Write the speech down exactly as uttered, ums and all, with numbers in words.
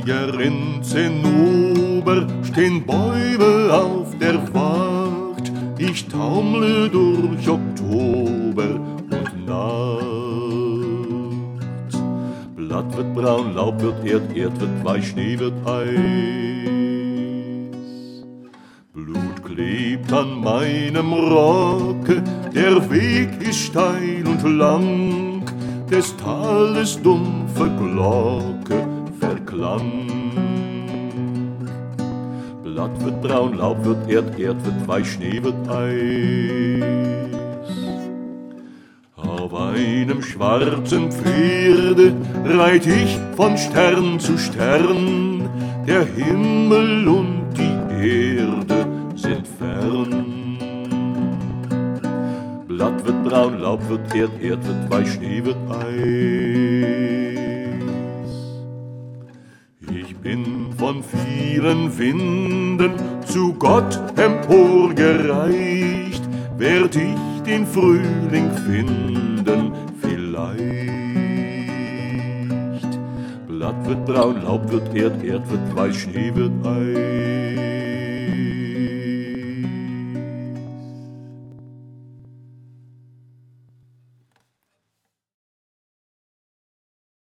Hier in Zinnober stehen Bäume auf der Wacht. Ich taumle durch Oktober und Nacht. Blatt wird braun, Laub wird Erd, Erd wird weich, Schnee wird Eis. Blut klebt an meinem Rocke, der Weg ist steil und lang, des Tales dumpfe Glocke verklang. Blatt wird braun, Laub wird Erd, Erd wird weich, Schnee wird Eis. Auf einem schwarzen Pferde reit ich von Stern zu Stern, der Himmel und die Erde sind fern. Blatt wird braun, Laub wird Erd, Erd wird weich, Schnee wird Eis. Ich bin von vielen Winden zu Gott emporgereicht, werd ich den Frühling finden vielleicht. Blatt wird braun, Laub wird Erd, Erd wird weich, Schnee wird Eis.